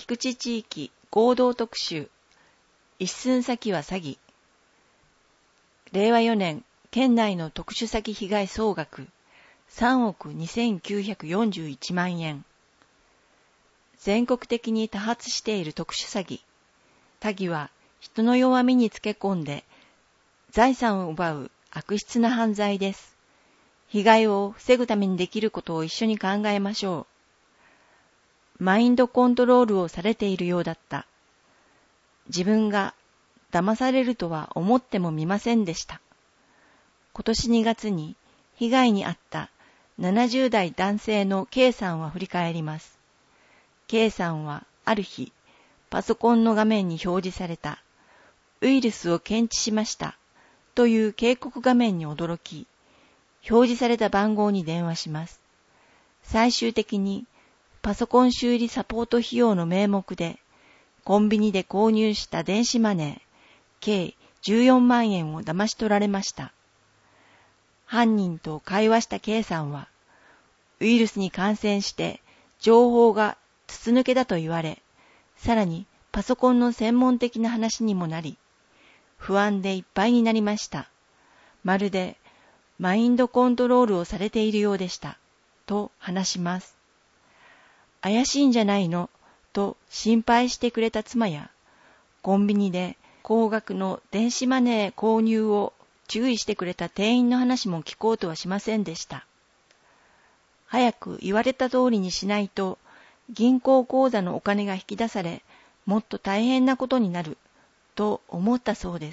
菊池地域合同特集、一寸先は詐欺。令和4年、県内の特殊詐欺被害総額3億2941万円。全国的に多発している特殊詐欺。詐欺は人の弱みにつけ込んで財産を奪う悪質な犯罪です。被害を防ぐためにできることを一緒に考えましょう。マインドコントロールをされているようだった。自分が騙されるとは思ってもみませんでした。今年2月に被害に遭った70代男性の K さんは振り返ります。K さんはある日、パソコンの画面に表示されたウイルスを検知しましたという警告画面に驚き、表示された番号に電話します。最終的にパソコン修理サポート費用の名目でコンビニで購入した電子マネー計14万円を騙し取られました。犯人と会話した K さんは、ウイルスに感染して情報が筒抜けだと言われ、さらにパソコンの専門的な話にもなり、不安でいっぱいになりました。まるでマインドコントロールをされているようでした、と話します。怪しいんじゃないのと心配してくれた妻や、コンビニで高額の電子マネー購入を注意してくれた店員の話も聞こうとはしませんでした。早く言われた通りにしないと、銀行口座のお金が引き出され、もっと大変なことになる、と思ったそうです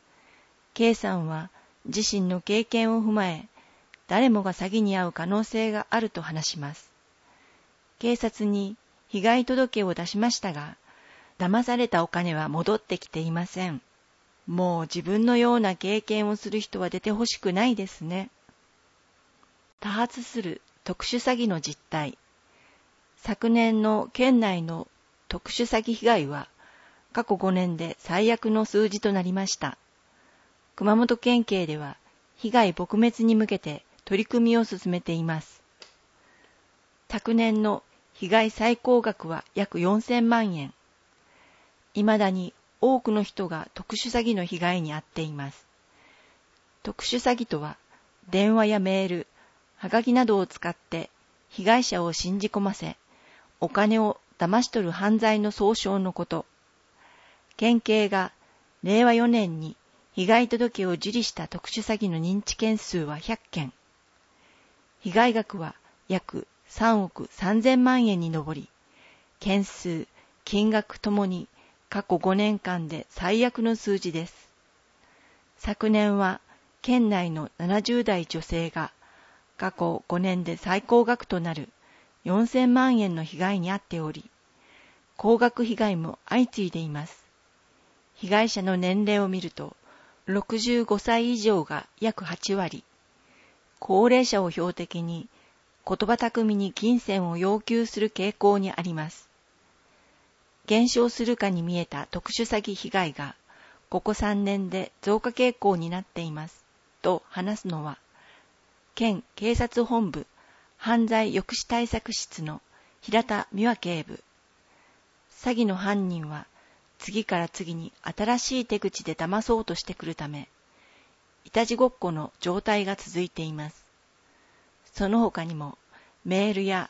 。K さんは自身の経験を踏まえ、誰もが詐欺に遭う可能性があると話します。警察に被害届を出しましたが、騙されたお金は戻ってきていません。もう自分のような経験をする人は出てほしくないですね。多発する特殊詐欺の実態。昨年の県内の特殊詐欺被害は過去5年で最悪の数字となりました。熊本県警では被害撲滅に向けて取り組みを進めています。昨年の被害最高額は約4000万円。未だに多くの人が特殊詐欺の被害に遭っています。特殊詐欺とは、電話やメール、はがきなどを使って被害者を信じ込ませ、お金を騙し取る犯罪の総称のこと。県警が令和4年に被害届を受理した特殊詐欺の認知件数は100件。被害額は約3億3000万円に上り、件数、金額ともに過去5年間で最悪の数字です。昨年は県内の70代女性が過去5年で最高額となる4000万円の被害に遭っており、高額被害も相次いでいます。被害者の年齢を見ると、65歳以上が約8割、高齢者を標的に言葉巧みに金銭を要求する傾向にあります。減少するかに見えた特殊詐欺被害が、ここ3年で増加傾向になっています、と話すのは、県警察本部犯罪抑止対策室の平田美和警部。詐欺の犯人は、次から次に新しい手口で騙そうとしてくるため、いたちごっこの状態が続いています。その他にも、メールや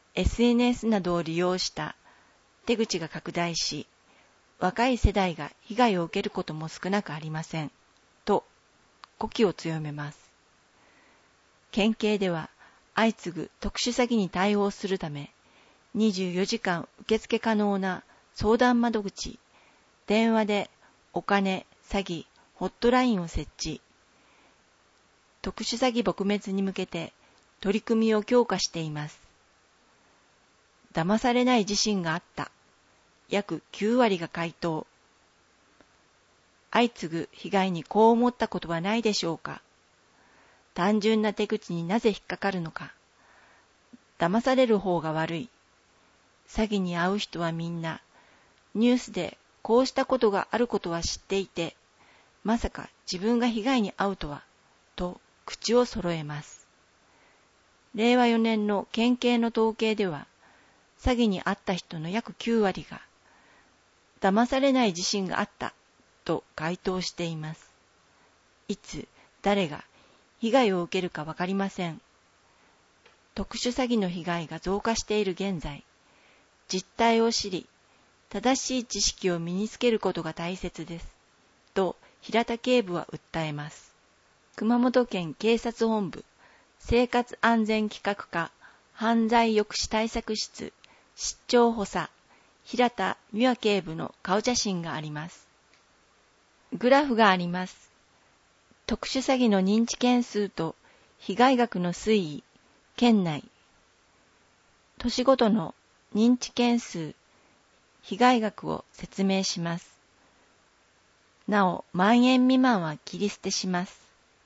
SNS などを利用した手口が拡大し、若い世代が被害を受けることも少なくありません、と語気を強めます。県警では相次ぐ特殊詐欺に対応するため、24時間受付可能な相談窓口、電話でお金、詐欺、ホットラインを設置。特殊詐欺撲滅に向けて取り組みを強化しています。騙されない自身があった。約9割が回答。相次ぐ被害にこう思ったことはないでしょうか。単純な手口になぜ引っかかるのか。騙される方が悪い。詐欺に遭う人はみんな、ニュースでこうしたことがあることは知っていて、まさか自分が被害に遭うとは、と口を揃えます。令和4年の県警の統計では、詐欺に遭った人の約9割が騙されない自信があったと回答しています。いつ、誰が被害を受けるかわかりません。特殊詐欺の被害が増加している現在、実態を知り、正しい知識を身につけることが大切です。と平田警部は訴えます。熊本県警察本部生活安全企画課犯罪抑止対策室室長補佐平田美和警部の顔写真があります。グラフがあります。特殊詐欺の認知件数と被害額の推移、県内。年ごとの認知件数、被害額を説明します。なお、万円未満は切り捨てします。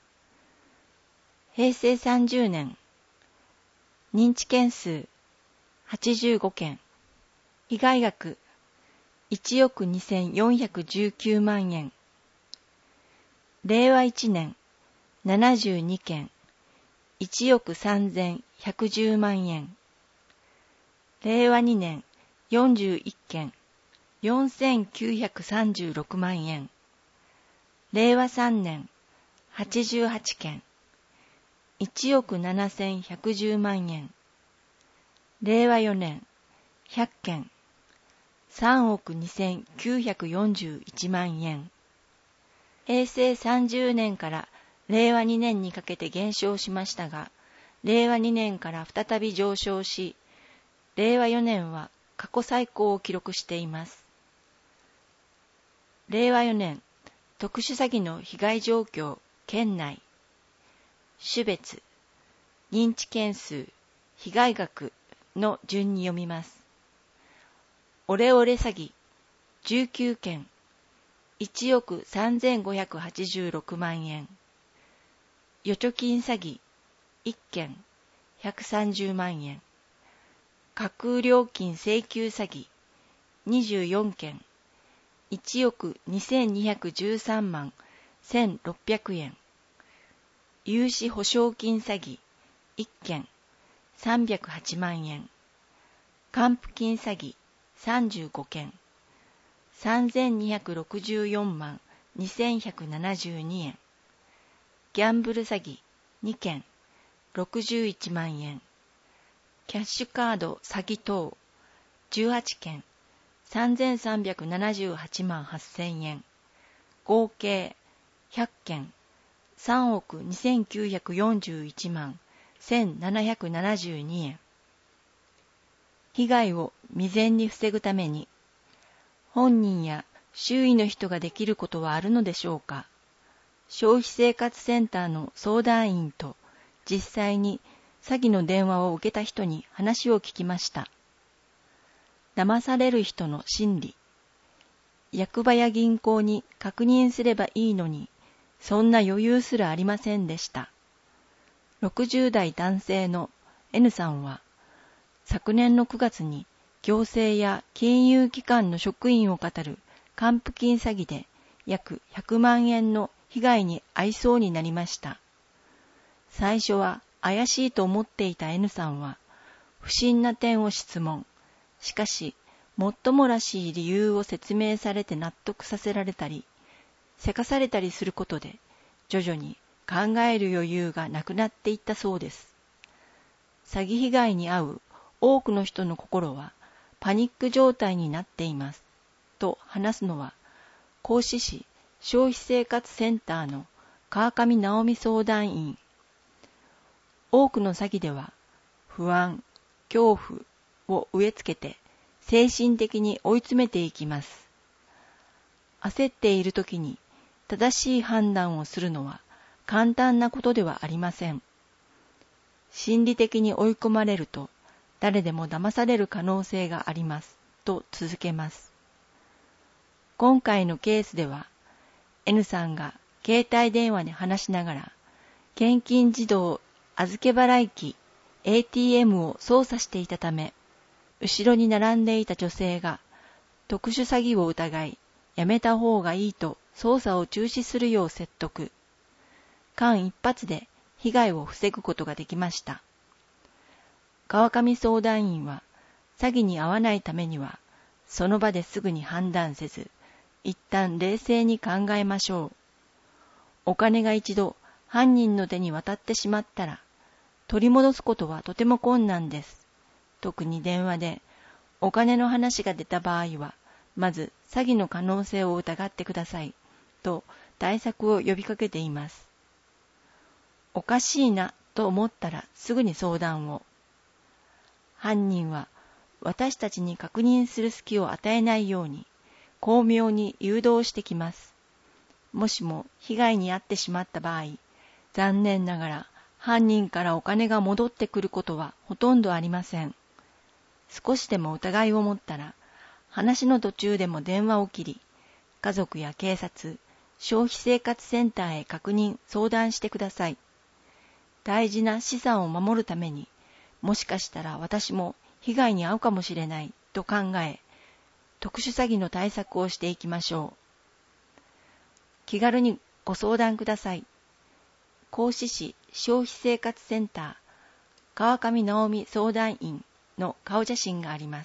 平成30年、認知件数85件、被害額1億2419万円。令和1年、72件、1億3110万円。令和2年、41件、4936万円。令和3年、88件、1億7110万円。令和4年、100件、3億2941万円。平成30年から令和2年にかけて減少しましたが、令和2年から再び上昇し、令和4年は過去最高を記録しています。令和4年、特殊詐欺の被害状況、県内。種別、認知件数、被害額の順に読みます。オレオレ詐欺、19件、1億3586万円。預貯金詐欺、1件、130万円。架空料金請求詐欺、24件、1億2213万1600円。融資保証金詐欺、1件、308万円。還付金詐欺、35件、3264万2172円。ギャンブル詐欺、2件、61万円。キャッシュカード詐欺等、18件、3378万8000円。合計100件、3億2941万1772円。被害を未然に防ぐために、本人や周囲の人ができることはあるのでしょうか。消費生活センターの相談員と実際に詐欺の電話を受けた人に話を聞きました。騙される人の心理。役場や銀行に確認すればいいのに、そんな余裕すらありませんでした。60代男性の N さんは、昨年の9月に行政や金融機関の職員を語る還付金詐欺で約100万円の被害に遭いそうになりました。最初は怪しいと思っていた N さんは不審な点を質問。しかし、もっともらしい理由を説明されて納得させられたり、せかされたりすることで徐々に考える余裕がなくなっていったそうです。詐欺被害に遭う多くの人の心はパニック状態になっていますと話すのは、合志市消費生活センターの川上直美相談員。多くの詐欺では不安、恐怖を植え付けて精神的に追い詰めていきます。焦っている時に正しい判断をするのは簡単なことではありません。心理的に追い込まれると誰でも騙される可能性がありますと続けます。今回のケースでは N さんが携帯電話で話しながら現金自動預け払い機 ATM を操作していたため、後ろに並んでいた女性が特殊詐欺を疑いやめた方がいいと操作を中止するよう説得。間一髪で被害を防ぐことができました。川上相談員は詐欺に遭わないためにはその場ですぐに判断せず、一旦冷静に考えましょう。お金が一度犯人の手に渡ってしまったら、取り戻すことはとても困難です。特に電話でお金の話が出た場合は、まず詐欺の可能性を疑ってくださいと対策を呼びかけています。おかしいなと思ったらすぐに相談を。犯人は私たちに確認する隙を与えないように巧妙に誘導してきます。もしも被害に遭ってしまった場合、残念ながら犯人からお金が戻ってくることはほとんどありません。少しでも疑いを持ったら、話の途中でも電話を切り、家族や警察、消費生活センターへ確認・相談してください。大事な資産を守るために、もしかしたら私も被害に遭うかもしれないと考え、特殊詐欺の対策をしていきましょう。気軽にご相談ください。甲子市消費生活センター川上直美相談員の顔写真があります。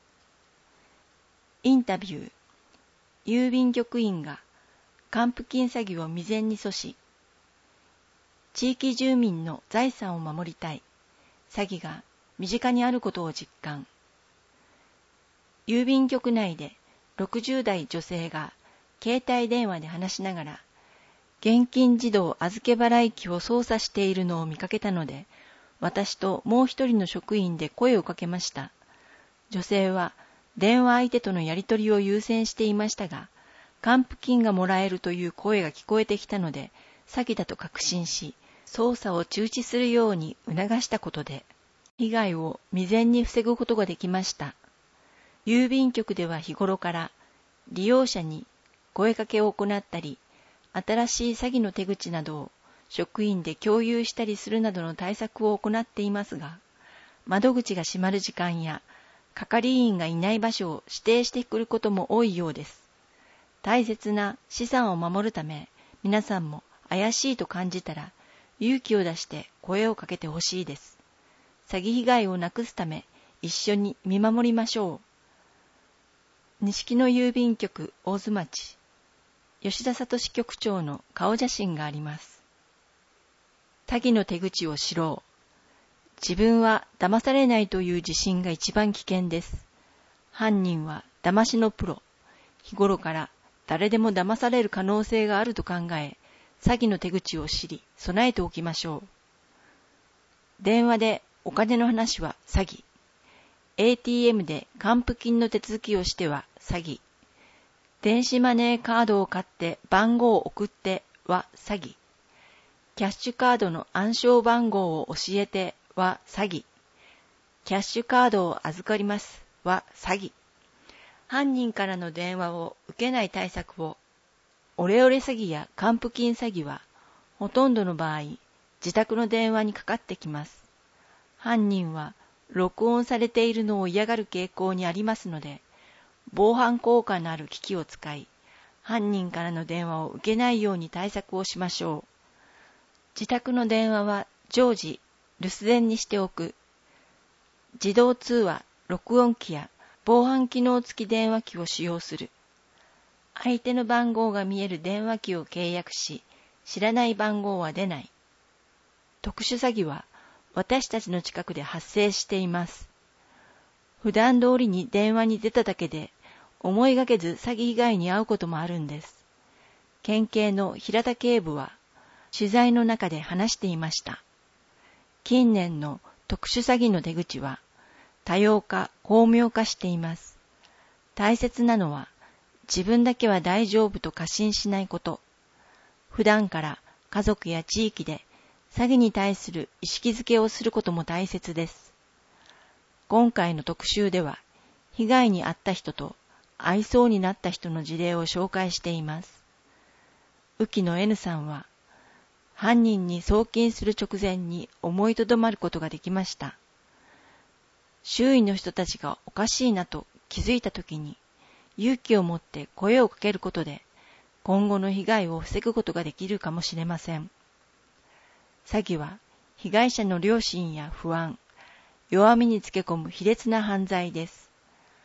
インタビュー。郵便局員が還付金詐欺を未然に阻止。地域住民の財産を守りたい。詐欺が身近にあることを実感。郵便局内で60代女性が携帯電話で話しながら現金自動預け払い機を操作しているのを見かけたので、私ともう一人の職員で声をかけました。女性は電話相手とのやり取りを優先していましたが、還付金がもらえるという声が聞こえてきたので、詐欺だと確信し、操作を中止するように促したことで、被害を未然に防ぐことができました。郵便局では日頃から利用者に声かけを行ったり、新しい詐欺の手口などを職員で共有したりするなどの対策を行っていますが、窓口が閉まる時間や係員がいない場所を指定してくることも多いようです。大切な資産を守るため、皆さんも怪しいと感じたら勇気を出して声をかけてほしいです。詐欺被害をなくすため一緒に見守りましょう。錦野郵便局大津町、吉田聡局長の顔写真があります。詐欺の手口を知ろう。自分は騙されないという自信が一番危険です。犯人は騙しのプロ。日頃から誰でも騙される可能性があると考え、詐欺の手口を知り、備えておきましょう。電話でお金の話は詐欺。ATM で還付金の手続きをしては詐欺。電子マネーカードを買って番号を送っては詐欺。キャッシュカードの暗証番号を教えては詐欺。キャッシュカードを預かりますは詐欺。犯人からの電話を受けない対策を。オレオレ詐欺や還付金詐欺はほとんどの場合、自宅の電話にかかってきます。犯人は録音されているのを嫌がる傾向にありますので、防犯効果のある機器を使い、犯人からの電話を受けないように対策をしましょう。自宅の電話は常時留守電にしておく。自動通話、録音機や防犯機能付き電話機を使用する。相手の番号が見える電話機を契約し、知らない番号は出ない。特殊詐欺は私たちの近くで発生しています。普段通りに電話に出ただけで思いがけず詐欺被害に遭うこともあるんです。県警の平田警部は取材の中で話していました。近年の特殊詐欺の手口は多様化、巧妙化しています。大切なのは自分だけは大丈夫と過信しないこと。普段から家族や地域で詐欺に対する意識づけをすることも大切です。今回の特集では、被害に遭った人と会いそうになった人の事例を紹介しています。浮野 N さんは、犯人に送金する直前に思いとどまることができました。周囲の人たちがおかしいなと気づいたときに、勇気を持って声をかけることで、今後の被害を防ぐことができるかもしれません。詐欺は被害者の良心や不安、弱みにつけ込む卑劣な犯罪です。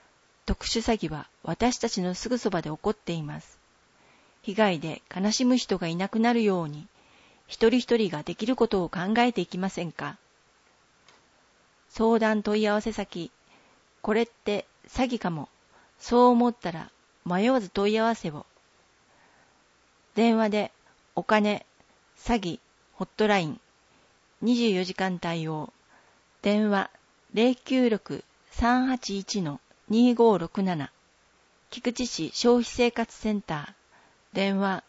特殊詐欺は私たちのすぐそばで起こっています。被害で悲しむ人がいなくなるように、一人一人ができることを考えていきませんか。相談問い合わせ先、これって詐欺かも。そう思ったら迷わず問い合わせを。電話でお金、詐欺、ホットライン、24時間対応。電話 096-381-2567。菊池市消費生活センター。電話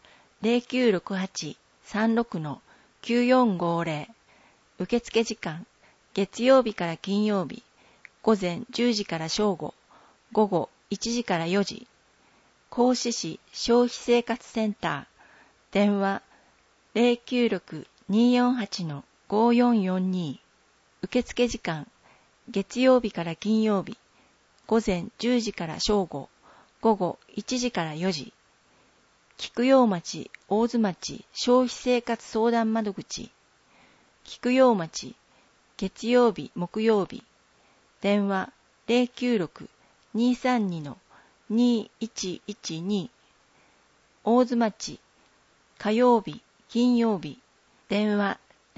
0968-36-9450。受付時間、月曜日から金曜日、午前10時から正午、午後1時から4時。甲子市消費生活センター。電話 096-248-5442。受付時間、月曜日から金曜日、午前10時から正午、午後1時から4時。菊陽町大津町消費生活相談窓口。菊陽町、月曜日木曜日。電話 096-232-2112。大津町、火曜日金曜日。電話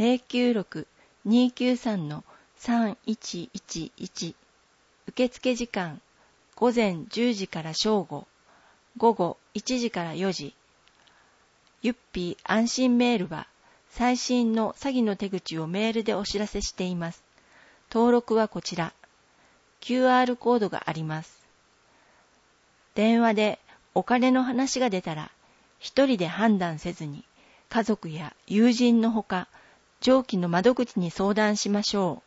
096-293-3111。受付時間、午前10時から正午、午後1時から4時。ゆっぴー安心メールは、最新の詐欺の手口をメールでお知らせしています。登録はこちら。QR コードがあります。電話でお金の話が出たら、一人で判断せずに、家族や友人のほか、上記の窓口に相談しましょう。